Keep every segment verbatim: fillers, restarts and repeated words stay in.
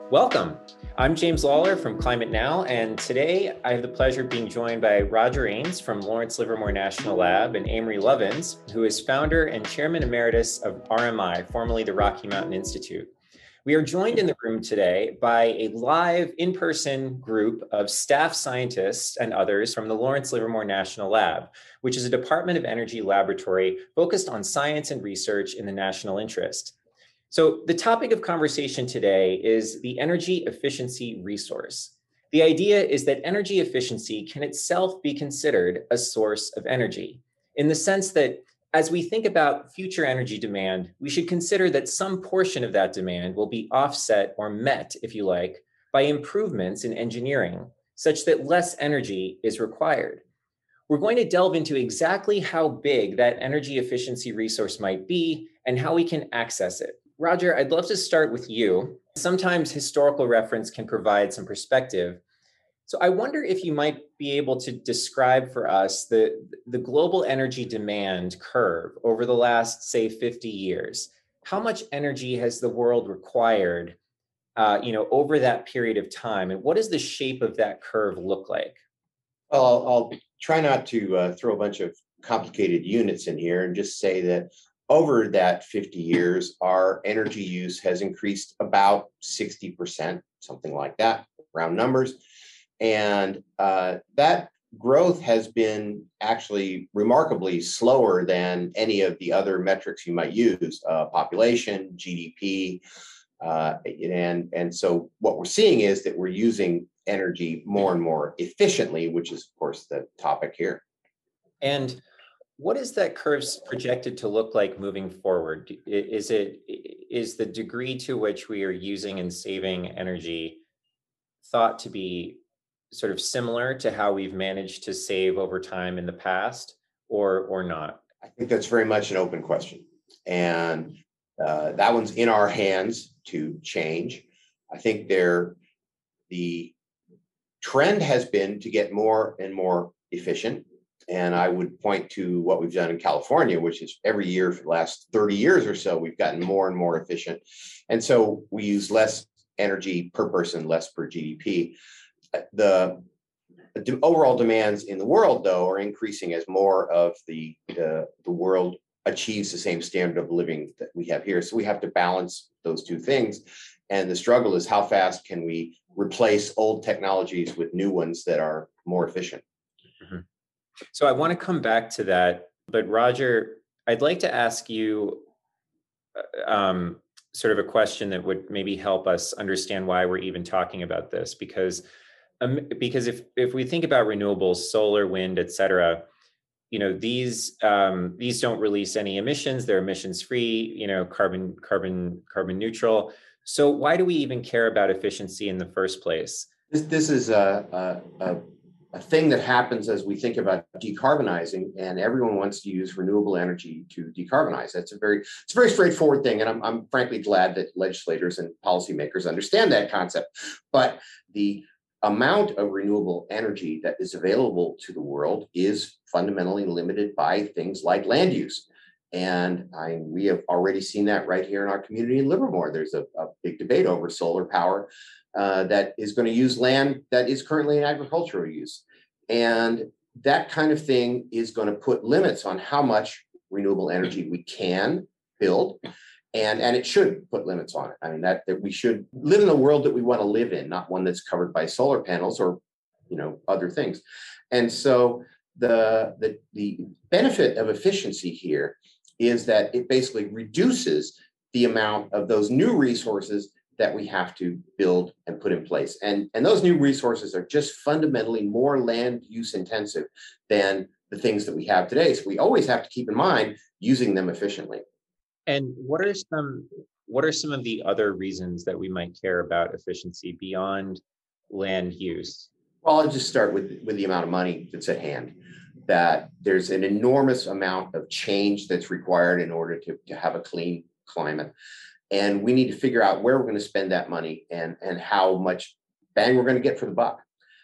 Welcome. I'm James Lawler from Climate Now, and today I have the pleasure of being joined by Roger Ains from Lawrence Livermore National Lab and Amory Lovins, who is founder and chairman emeritus of R M I, formerly the Rocky Mountain Institute. We are joined in the room today by a live in-person group of staff scientists and others from the Lawrence Livermore National Lab, which is a Department of Energy laboratory focused on science and research in the national interest. So the topic of conversation today is the energy efficiency resource. The idea is that energy efficiency can itself be considered a source of energy, in the sense that as we think about future energy demand, we should consider that some portion of that demand will be offset or met, if you like, by improvements in engineering, such that less energy is required. We're going to delve into exactly how big that energy efficiency resource might be and how we can access it. Roger, I'd love to start with you. Sometimes historical reference can provide some perspective. So I wonder if you might be able to describe for us the, the global energy demand curve over the last, say, fifty years. How much energy has the world required, uh, you know, over that period of time? And what does the shape of that curve look like? Well, I'll, I'll try not to uh, throw a bunch of complicated units in here and just say that over that fifty years, our energy use has increased about sixty percent, something like that, round numbers. And uh, that growth has been actually remarkably slower than any of the other metrics you might use, uh, population, G D P. Uh, and, and so what we're seeing is that we're using energy more and more efficiently, which is, of course, the topic here. And what is that curve projected to look like moving forward? Is it is the degree to which we are using and saving energy thought to be sort of similar to how we've managed to save over time in the past, or or not? I think that's very much an open question, and uh, that one's in our hands to change. I think there the trend has been to get more and more efficient. And I would point to what we've done in California, which is every year for the last thirty years or so, we've gotten more and more efficient. And so we use less energy per person, less per G D P. The, the overall demands in the world, though, are increasing as more of the, uh, the world achieves the same standard of living that we have here. So we have to balance those two things. And the struggle is how fast can we replace old technologies with new ones that are more efficient. Mm-hmm. So I want to come back to that, but Roger, I'd like to ask you um, sort of a question that would maybe help us understand why we're even talking about this. Because um, because if if we think about renewables, solar, wind, et cetera, you know, these um, these don't release any emissions. They're emissions free. You know, carbon carbon carbon neutral. So why do we even care about efficiency in the first place? This this is a a, a a thing that happens as we think about decarbonizing, and everyone wants to use renewable energy to decarbonize. That's a very, it's a very straightforward thing. And I'm, I'm frankly glad that legislators and policymakers understand that concept. But the amount of renewable energy that is available to the world is fundamentally limited by things like land use. And I, we have already seen that right here in our community in Livermore. There's a, a big debate over solar power uh, that is going to use land that is currently in agricultural use. And that kind of thing is going to put limits on how much renewable energy we can build. And, and it should put limits on it. I mean, that, that we should live in the world that we want to live in, not one that's covered by solar panels or, you know, other things. And so the, the, the benefit of efficiency here is that it basically reduces the amount of those new resources that we have to build and put in place. And, and those new resources are just fundamentally more land use intensive than the things that we have today. So we always have to keep in mind using them efficiently. And what are some what are some of the other reasons that we might care about efficiency beyond land use? Well, I'll just start with, with the amount of money that's at hand. That there's an enormous amount of change that's required in order to, to have a clean climate. And we need to figure out where we're going to spend that money and, and how much bang we're going to get for the buck.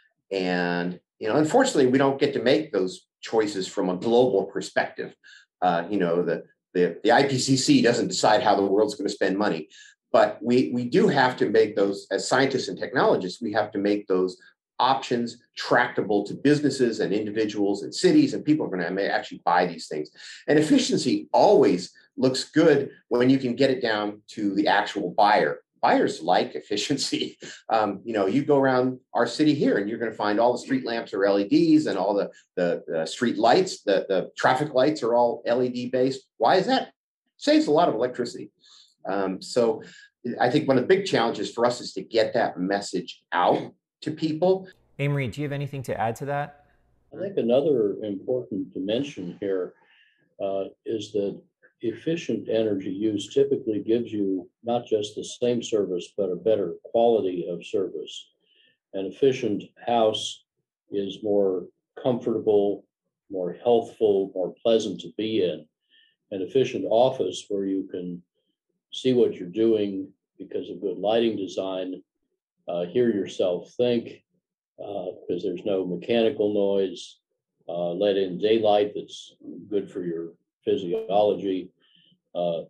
And, you know, unfortunately, we don't get to make those choices from a global perspective. Uh, you know, the, the, the I P C C doesn't decide how the world's going to spend money. But we, we do have to make those, as scientists and technologists, we have to make those options tractable to businesses and individuals and cities, and people are going to actually buy these things. And efficiency always looks good when you can get it down to the actual buyer. Buyers like efficiency. Um, you know, you go around our city here and you're going to find all the street lamps are L E Ds and all the, the, the street lights, the, the traffic lights are all L E D based. Why is that? Saves a lot of electricity. Um, so I think one of the big challenges for us is to get that message out to people. Amory, do you have anything to add to that? I think another important dimension here uh, is that efficient energy use typically gives you not just the same service, but a better quality of service. An efficient house is more comfortable, more healthful, more pleasant to be in. An efficient office where you can see what you're doing because of good lighting design, uh, hear yourself think, because uh, there's no mechanical noise, uh, let in daylight that's good for your physiology, uh,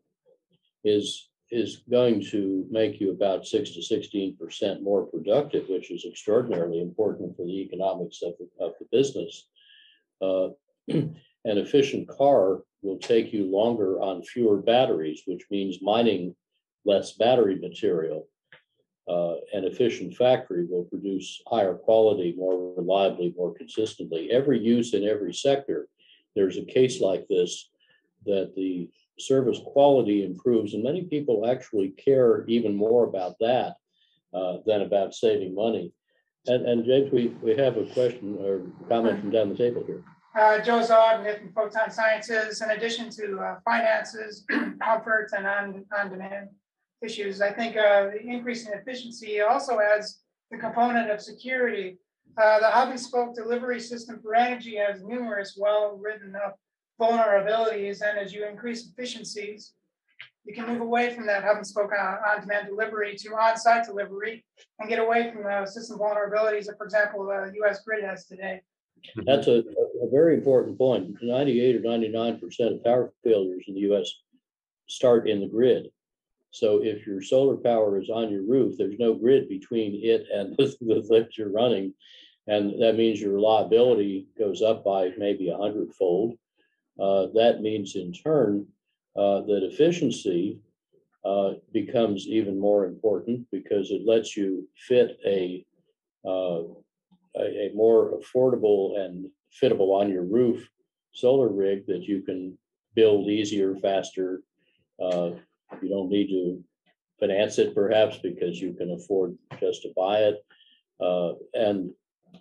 is is going to make you about six to sixteen percent more productive, which is extraordinarily important for the economics of the, of the business. Uh, an efficient car will take you longer on fewer batteries, which means mining less battery material. Uh, an efficient factory will produce higher quality, more reliably, more consistently. Every use in every sector, there's a case like this that the service quality improves, and many people actually care even more about that uh, than about saving money. And, and James, we, we have a question or comment from down the table here. Uh, Joe Zod with Photon Sciences. In addition to uh, finances, comfort, and on, on-demand issues, I think uh, the increase in efficiency also adds the component of security. Uh, the hub and spoke delivery system for energy has numerous well-written up vulnerabilities, and as you increase efficiencies, you can move away from that hub and spoke on, on-demand delivery to on-site delivery and get away from the system vulnerabilities that, for example, the U S grid has today. That's a, a very important point. ninety-eight or ninety-nine percent of power failures in the U S start in the grid. So if your solar power is on your roof, there's no grid between it and the, the that you're running. And that means your reliability goes up by maybe a hundredfold. Uh, that means in turn uh, that efficiency uh, becomes even more important because it lets you fit a, uh, a, a more affordable and fittable on your roof solar rig that you can build easier, faster. Uh, you don't need to finance it perhaps because you can afford just to buy it. Uh, and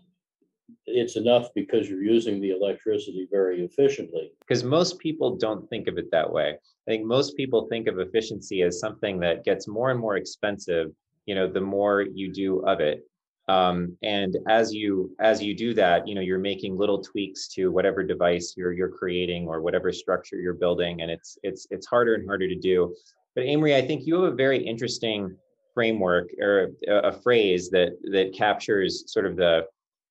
it's enough because you're using the electricity very efficiently. Because most people don't think of it that way. I think most people think of efficiency as something that gets more and more expensive, you know, the more you do of it. Um, and as you as you do that, you know, you're making little tweaks to whatever device you're you're creating or whatever structure you're building, and it's it's it's harder and harder to do. But Amory, I think you have a very interesting framework or a, a phrase that that captures sort of the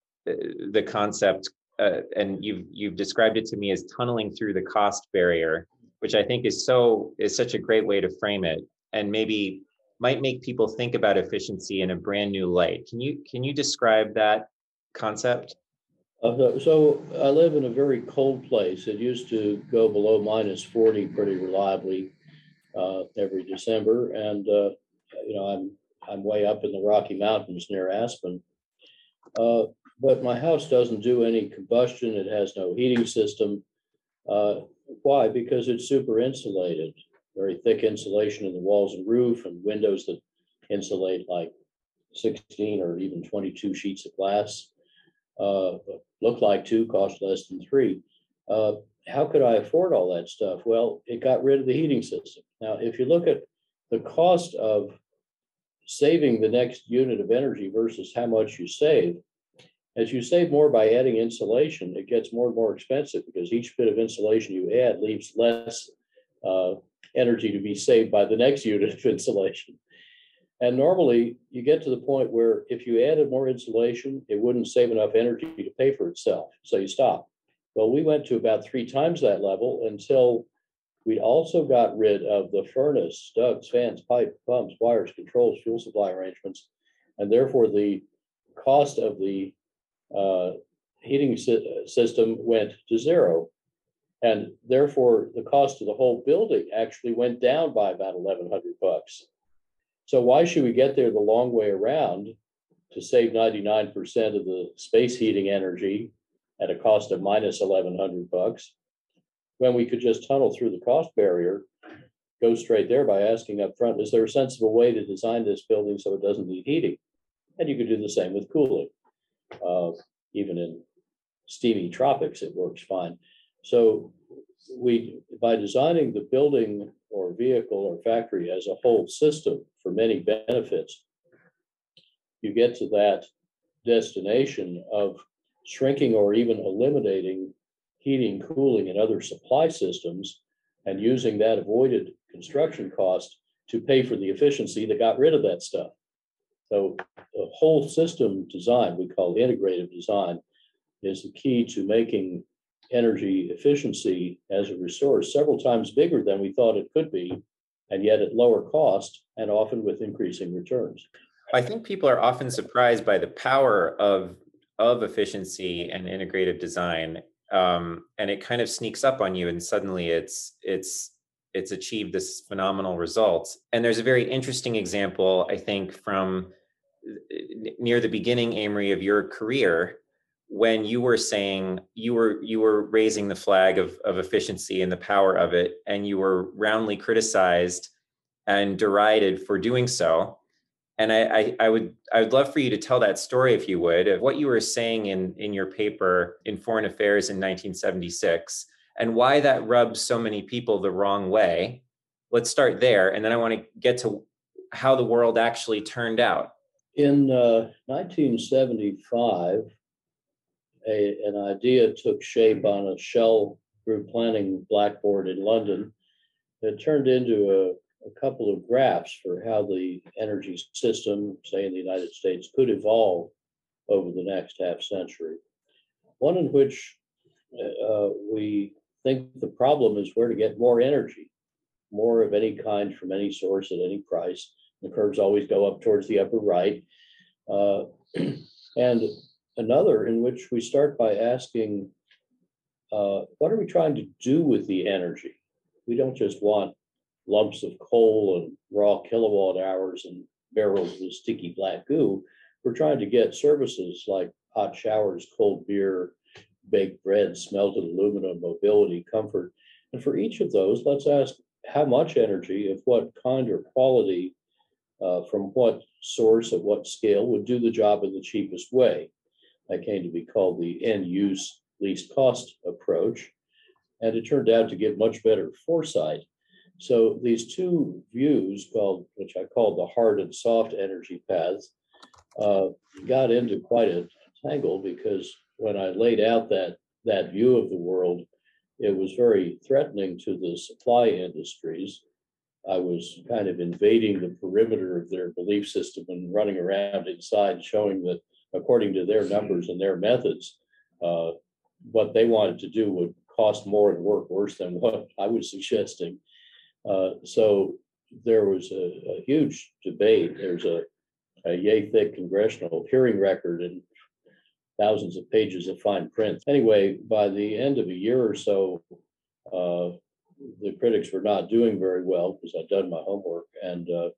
the concept, uh, and you've you've described it to me as tunneling through the cost barrier, which I think is so is such a great way to frame it, and maybe might make people think about efficiency in a brand new light. Can you can you describe that concept? Uh, so I live in a very cold place. It used to go below minus forty pretty reliably uh, every December, and uh, you know I'm I'm way up in the Rocky Mountains near Aspen. Uh, But my house doesn't do any combustion. It has no heating system. Uh, why? Because it's super insulated, very thick insulation in the walls and roof, and windows that insulate like sixteen or even twenty-two sheets of glass. Uh, look like two, cost less than three. Uh, how could I afford all that stuff? Well, it got rid of the heating system. Now, if you look at the cost of saving the next unit of energy versus how much you save, as you save more by adding insulation, it gets more and more expensive because each bit of insulation you add leaves less uh, energy to be saved by the next unit of insulation. And normally you get to the point where if you added more insulation, it wouldn't save enough energy to pay for itself. So you stop. Well, we went to about three times that level until We also got rid of the furnace, ducts, fans, pipe, pumps, wires, controls, fuel supply arrangements, and therefore the cost of the uh, heating si- system went to zero. And therefore, the cost of the whole building actually went down by about eleven hundred bucks. So why should we get there the long way around to save ninety-nine percent of the space heating energy at a cost of minus eleven hundred bucks, when we could just tunnel through the cost barrier, go straight there by asking up front, is there a sensible way to design this building so it doesn't need heating? And you could do the same with cooling. Uh, even in steamy tropics, it works fine. So we, by designing the building or vehicle or factory as a whole system for many benefits, you get to that destination of shrinking or even eliminating heating, cooling, and other supply systems, and using that avoided construction cost to pay for the efficiency that got rid of that stuff. So the whole system design, we call integrative design, is the key to making energy efficiency as a resource several times bigger than we thought it could be, and yet at lower cost and often with increasing returns. I think people are often surprised by the power of, of efficiency and integrative design. Um, and it kind of sneaks up on you, and suddenly it's it's it's achieved this phenomenal result. And there's a very interesting example, I think, from near the beginning, Amory, of your career, when you were saying you were you were raising the flag of, of efficiency and the power of it, and you were roundly criticized and derided for doing so. And I, I, I would I would love for you to tell that story, if you would, of what you were saying in, in your paper in Foreign Affairs in nineteen seventy-six, and why that rubbed so many people the wrong way. Let's start there, and then I want to get to how the world actually turned out. In uh, nineteen seventy-five, a, an idea took shape on a Shell group planning blackboard in London that turned into a a couple of graphs for how the energy system, say in the United States, could evolve over the next half century. One in which uh, we think the problem is where to get more energy, more of any kind from any source at any price. The curves always go up towards the upper right. Uh, and another in which we start by asking, uh, what are we trying to do with the energy? We don't just want lumps of coal and raw kilowatt hours and barrels of sticky black goo. We're trying to get services like hot showers, cold beer, baked bread, smelted aluminum, mobility, comfort. And for each of those, let's ask how much energy, of what kind or quality, uh, from what source, at what scale, would do the job in the cheapest way. That came to be called the end-use least cost approach. And it turned out to give much better foresight. So these two views, called, which I called the hard and soft energy paths, uh, got into quite a tangle, because when I laid out that, that view of the world, it was very threatening to the supply industries. I was kind of invading the perimeter of their belief system and running around inside, showing that according to their numbers and their methods, uh, what they wanted to do would cost more and work worse than what I was suggesting. Uh, so there was a, a huge debate. There's a, a yay thick congressional hearing record and thousands of pages of fine print. Anyway, by the end of a year or so, uh, the critics were not doing very well because I'd done my homework. And uh,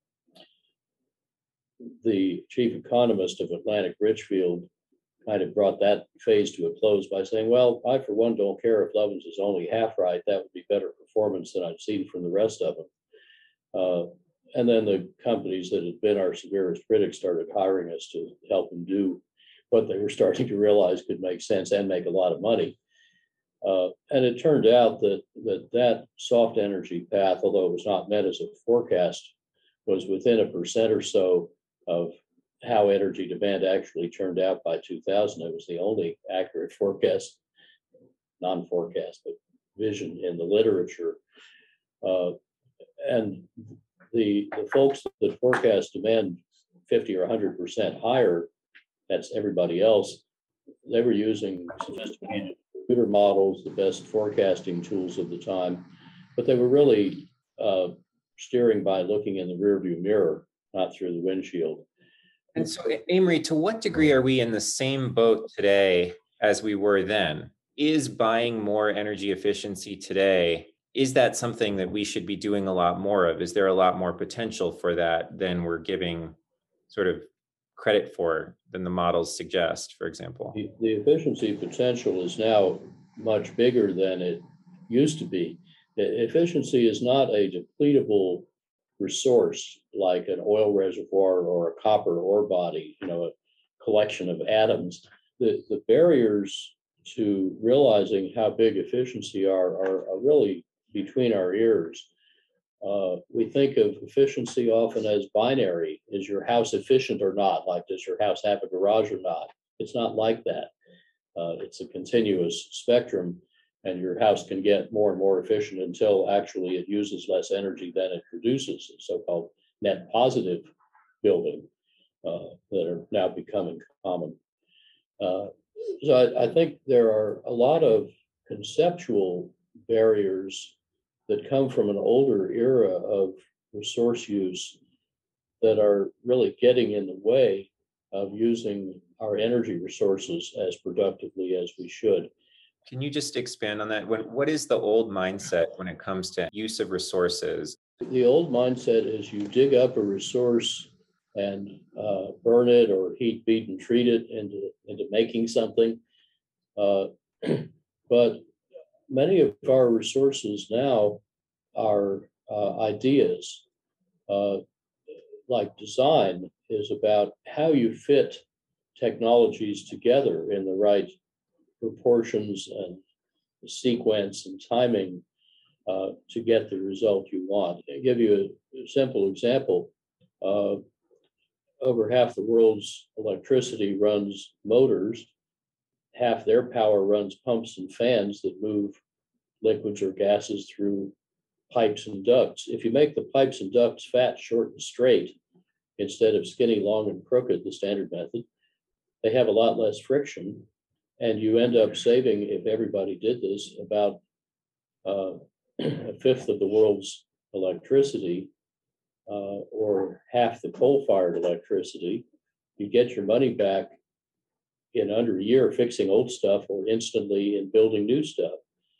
the chief economist of Atlantic Richfield kind of brought that phase to a close by saying, well, I, for one, don't care if Lovins is only half right. That would be better performance than I've seen from the rest of them. Uh, and then the companies that had been our severest critics started hiring us to help them do what they were starting to realize could make sense and make a lot of money. Uh, and it turned out that, that that soft energy path, although it was not meant as a forecast, was within a percent or so of how energy demand actually turned out by two thousand. It was the only accurate forecast, non-forecast, but vision in the literature. Uh, and the, the folks that forecast demand fifty or one hundred percent higher, that's everybody else, they were using sophisticated computer models, the best forecasting tools of the time, but they were really uh, steering by looking in the rearview mirror, not through the windshield. And so, Amory, to what degree are we in the same boat today as we were then? Is buying more energy efficiency today, is that something that we should be doing a lot more of? Is there a lot more potential for that than we're giving sort of credit for than the models suggest, for example? The, the efficiency potential is now much bigger than it used to be. The efficiency is not a depletable resource like an oil reservoir or a copper ore body, you know, a collection of atoms. The, the barriers to realizing how big efficiency are, are, are really between our ears. Uh, we think of efficiency often as binary. Is your house efficient or not? Like, does your house have a garage or not? It's not like that. Uh, it's a continuous spectrum, and your house can get more and more efficient until actually it uses less energy than it produces, so-called net positive building uh, that are now becoming common. Uh, so I, I think there are a lot of conceptual barriers that come from an older era of resource use that are really getting in the way of using our energy resources as productively as we should. Can you just expand on that? When, what is the old mindset when it comes to use of resources? The old mindset is you dig up a resource and uh, burn it or heat, beat, and treat it into, into making something. Uh, but many of our resources now are uh, ideas. Uh, like design is about how you fit technologies together in the right proportions and sequence and timing uh, to get the result you want. I'll give you a, a simple example. Uh, over half the world's electricity runs motors. Half their power runs pumps and fans that move liquids or gases through pipes and ducts. If you make the pipes and ducts fat, short, and straight, instead of skinny, long, and crooked, the standard method, they have a lot less friction. And you end up saving, if everybody did this, about uh, a fifth of the world's electricity uh, or half the coal-fired electricity. You get your money back in under a year fixing old stuff or instantly in building new stuff.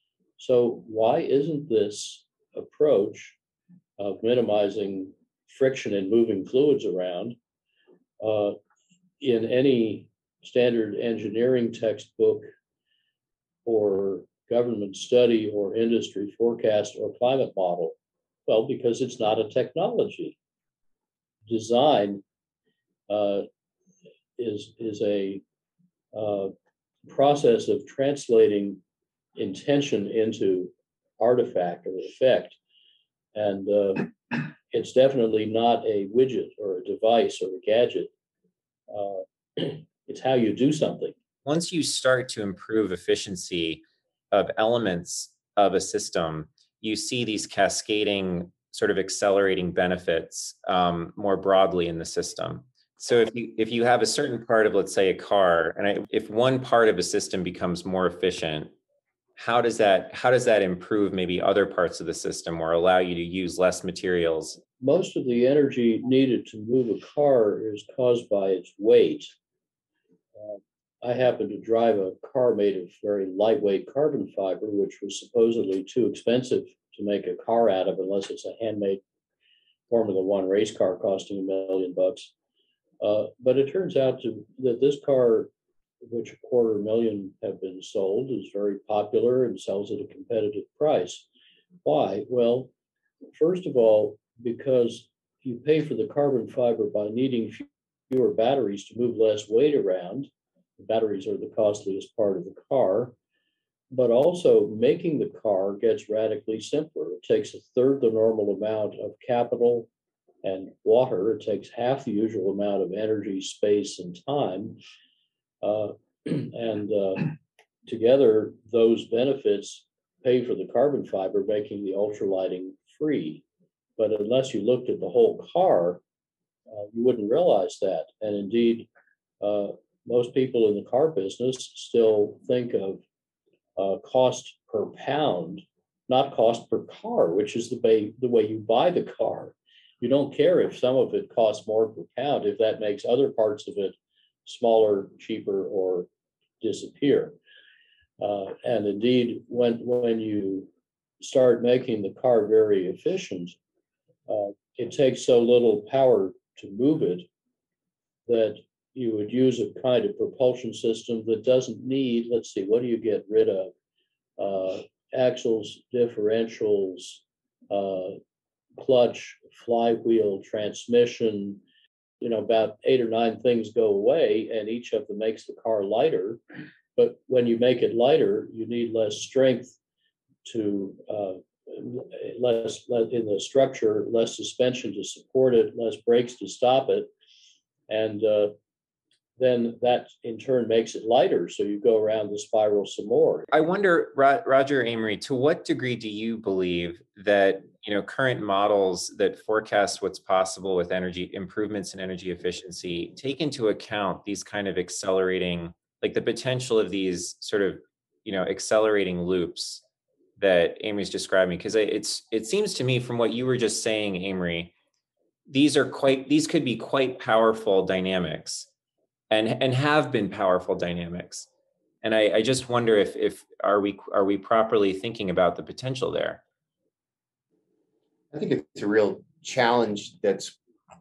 So why isn't this approach of minimizing friction and moving fluids around uh, in any standard engineering textbook or government study or industry forecast or climate model? Well, because it's not a technology. Design uh, is, is a uh, process of translating intention into artifact or effect. And uh, it's definitely not a widget or a device or a gadget. Uh, it's how you do something. Once you start to improve efficiency of elements of a system, you see these cascading sort of accelerating benefits um, more broadly in the system. So if you if you have a certain part of, let's say, a car, and I, if one part of a system becomes more efficient, how does that how does that improve maybe other parts of the system or allow you to use less materials? Most of the energy needed to move a car is caused by its weight. Uh, I happen to drive a car made of very lightweight carbon fiber, which was supposedly too expensive to make a car out of unless it's a handmade Formula One race car costing a million bucks. Uh, but it turns out to, that this car, which a quarter million have been sold, is very popular and sells at a competitive price. Why? Well, first of all, because you pay for the carbon fiber by needing fewer batteries to move less weight around. The batteries are the costliest part of the car, but also making the car gets radically simpler. It takes a third the normal amount of capital and water. It takes half the usual amount of energy, space, and time. Uh, and uh, together, those benefits pay for the carbon fiber, making the ultralighting free. But unless you looked at the whole car, uh, you wouldn't realize that. And indeed, uh, most people in the car business still think of uh, cost per pound, not cost per car, which is the way, the way you buy the car. You don't care if some of it costs more per pound, if that makes other parts of it smaller, cheaper, or disappear. Uh, and indeed, when, when you start making the car very efficient, uh, it takes so little power to move it that you would use a kind of propulsion system that doesn't need, let's see, what do you get rid of? Uh, axles, differentials, uh, clutch, flywheel, transmission, you know, about eight or nine things go away, and each of them makes the car lighter. But when you make it lighter, you need less strength to, uh, less, less in the structure, less suspension to support it, less brakes to stop it. And uh, then that in turn makes it lighter. So you go around the spiral some more. I wonder, Roger Amory, to what degree do you believe that, you know, current models that forecast what's possible with energy improvements in energy efficiency take into account these kind of accelerating, like the potential of these sort of, you know, accelerating loops that Amory's describing? Because it's it seems to me from what you were just saying, Amory, these are quite these could be quite powerful dynamics, and and have been powerful dynamics. And I, I just wonder if if are we are we properly thinking about the potential there? I think it's a real challenge that's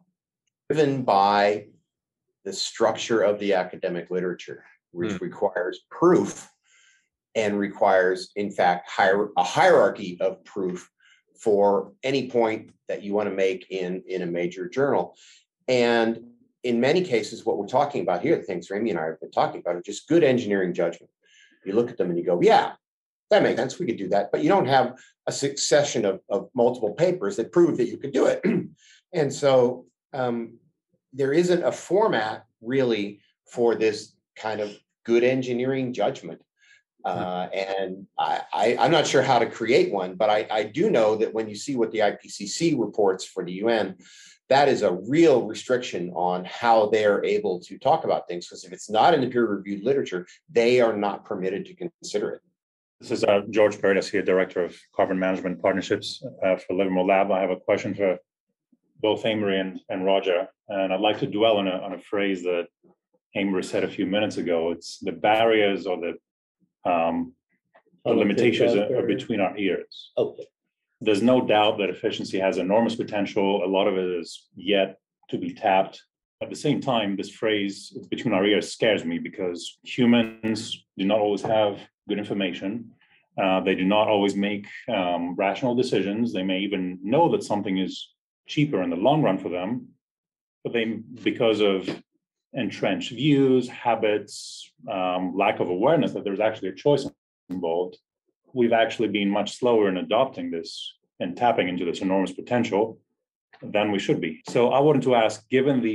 driven by the structure of the academic literature, which mm. requires proof and requires, in fact, hier- a hierarchy of proof for any point that you want to make in, in a major journal. And in many cases, what we're talking about here, the things Ramy and I have been talking about, are just good engineering judgment. You look at them and you go, yeah, that makes sense, we could do that. But you don't have a succession of, of multiple papers that prove that you could do it. And so um, there isn't a format really for this kind of good engineering judgment. Uh, and I, I, I'm not sure how to create one, but I, I do know that when you see what the I P C C reports for the U N, that is a real restriction on how they're able to talk about things, because if it's not in the peer-reviewed literature, they are not permitted to consider it. This is uh, George Paredes here, Director of Carbon Management Partnerships uh, for Livermore Lab. I have a question for both Amory and, and Roger, and I'd like to dwell on a, on a phrase that Amory said a few minutes ago. It's the barriers or the Um, the limitations are, are between our ears. Okay. There's no doubt that efficiency has enormous potential. A lot of it is yet to be tapped. At the same time, this phrase, "it's between our ears," scares me because humans do not always have good information. Uh, they do not always make um, rational decisions. They may even know that something is cheaper in the long run for them, but they, because of entrenched views, habits, um, lack of awareness that there's actually a choice involved, we've actually been much slower in adopting this and tapping into this enormous potential than we should be. So I wanted to ask, given the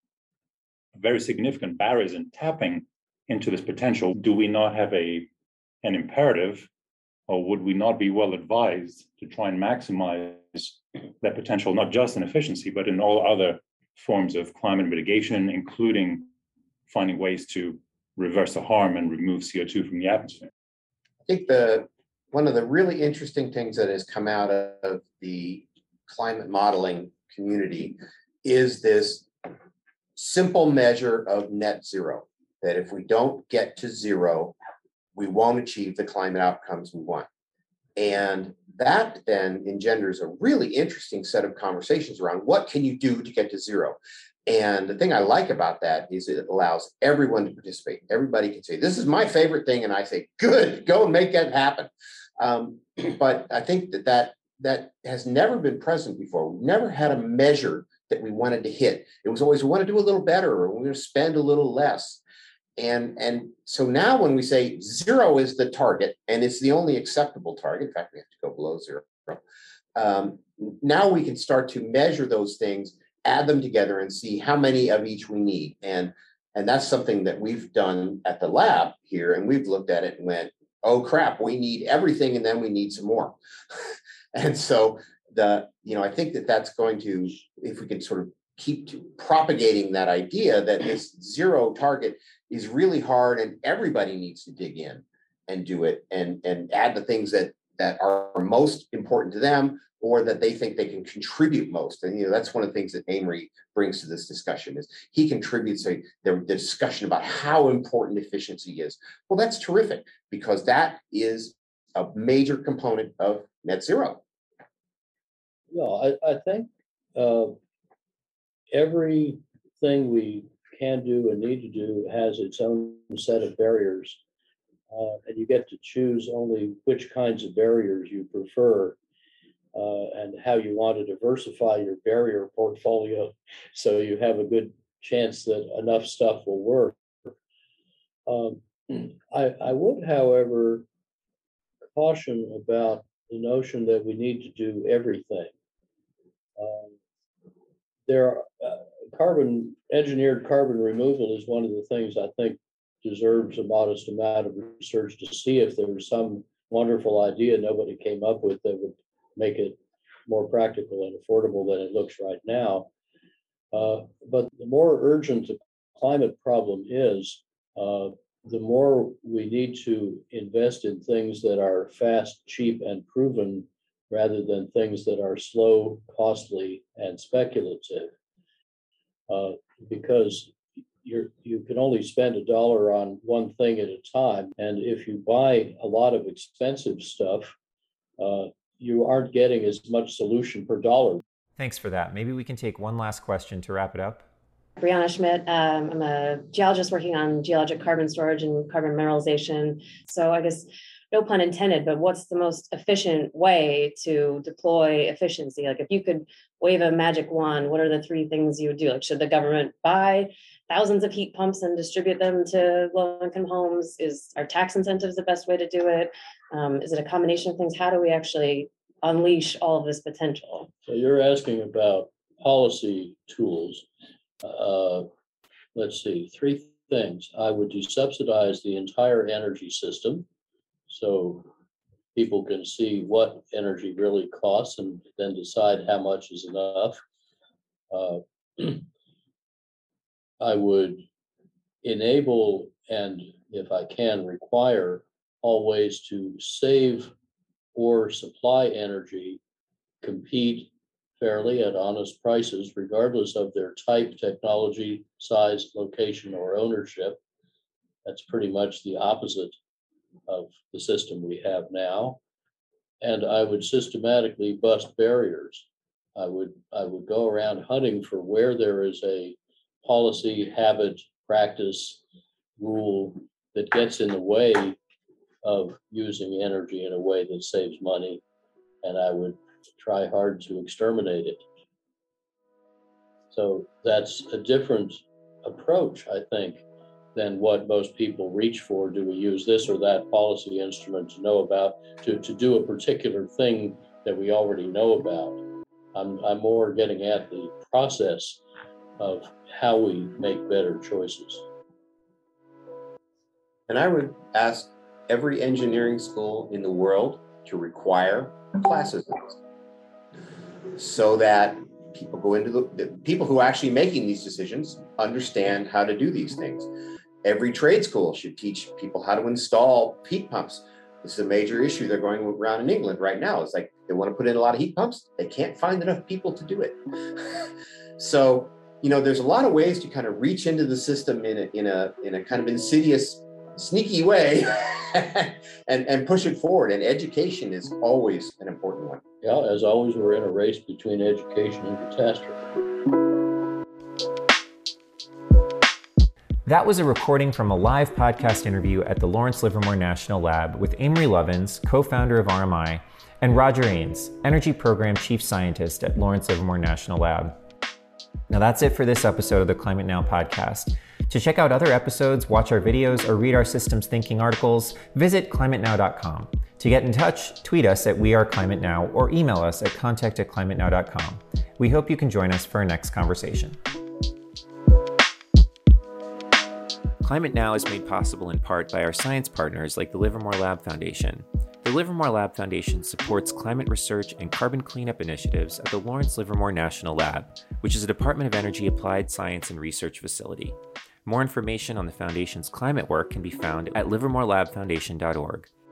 very significant barriers in tapping into this potential, do we not have a an imperative, or would we not be well advised to try and maximize that potential, not just in efficiency, but in all other forms of climate mitigation, including finding ways to reverse the harm and remove C O two from the atmosphere? I think the one of the really interesting things that has come out of the climate modeling community is this simple measure of net zero, that if we don't get to zero, we won't achieve the climate outcomes we want. And that then engenders a really interesting set of conversations around what can you do to get to zero. And the thing I like about that is it allows everyone to participate. Everybody can say, this is my favorite thing. And I say, good, go and make that happen. Um, but I think that, that that has never been present before. We've never had a measure that we wanted to hit. It was always, we want to do a little better, or we're going to spend a little less. And, and so now when we say zero is the target, and it's the only acceptable target, in fact, we have to go below zero, um, now we can start to measure those things, add them together, and see how many of each we need. And, and that's something that we've done at the lab here, and we've looked at it and went, oh crap, we need everything, and then we need some more. And so the, you know, I think that that's going to, if we can sort of keep to propagating that idea that this zero target is really hard and everybody needs to dig in and do it, and, and add the things that, that are most important to them, or that they think they can contribute most. And you know, that's one of the things that Amory brings to this discussion is he contributes a, the, the discussion about how important efficiency is. Well, that's terrific, because that is a major component of net zero. Yeah, I, I think uh, everything we can do and need to do has its own set of barriers. Uh, and you get to choose only which kinds of barriers you prefer. Uh, and how you want to diversify your barrier portfolio so you have a good chance that enough stuff will work. Um, I, I would, however, caution about the notion that we need to do everything. Um, there are, uh, carbon, engineered carbon removal is one of the things I think deserves a modest amount of research to see if there was some wonderful idea nobody came up with that would make it more practical and affordable than it looks right now. Uh, but the more urgent the climate problem is, uh, the more we need to invest in things that are fast, cheap, and proven, rather than things that are slow, costly, and speculative. Uh, because you're, you can only spend a dollar on one thing at a time. And if you buy a lot of expensive stuff, uh, you aren't getting as much solution per dollar. Thanks for that. Maybe we can take one last question to wrap it up. Brianna Schmidt. Um, I'm a geologist working on geologic carbon storage and carbon mineralization. So I guess, no pun intended, but what's the most efficient way to deploy efficiency? Like if you could wave a magic wand, what are the three things you would do? Like, should the government buy thousands of heat pumps and distribute them to low-income homes? Is our tax incentives the best way to do it? Um, is it a combination of things? How do we actually unleash all of this potential? So you're asking about policy tools. Uh, let's see, three things. I would desubsidize the entire energy system so people can see what energy really costs and then decide how much is enough. Uh, I would enable and, if I can, require all ways to save or supply energy, compete fairly at honest prices, regardless of their type, technology, size, location, or ownership. That's pretty much the opposite of the system we have now. And I would systematically bust barriers. I would, I would go around hunting for where there is a policy, habit, practice, rule that gets in the way of using energy in a way that saves money, and I would try hard to exterminate it. So that's a different approach, I think, than what most people reach for. Do we use this or that policy instrument to know about, to, to do a particular thing that we already know about? I'm, I'm more getting at the process of how we make better choices. And I would ask every engineering school in the world to require classes in this, so that people go into the, the people who are actually making these decisions understand how to do these things. Every trade school should teach people how to install heat pumps. This is a major issue they're going around in England right now. It's like they want to put in a lot of heat pumps. They can't find enough people to do it. So, you know, there's a lot of ways to kind of reach into the system in a, in a, in a kind of insidious, sneaky way and, and push it forward. And education is always an important one. Yeah, as always, we're in a race between education and catastrophe. That was a recording from a live podcast interview at the Lawrence Livermore National Lab with Amory Lovins, co-founder of R M I, and Roger Ains, Energy Program Chief Scientist at Lawrence Livermore National Lab. Now that's it for this episode of the Climate Now podcast. To check out other episodes, watch our videos, or read our Systems Thinking articles, visit climate now dot com. To get in touch, tweet us at We Are Climate Now or email us at contact at climate now dot com. We hope you can join us for our next conversation. Climate Now is made possible in part by our science partners like the Livermore Lab Foundation. The Livermore Lab Foundation supports climate research and carbon cleanup initiatives at the Lawrence Livermore National Lab, which is a Department of Energy applied science and research facility. More information on the Foundation's climate work can be found at livermore lab foundation dot org.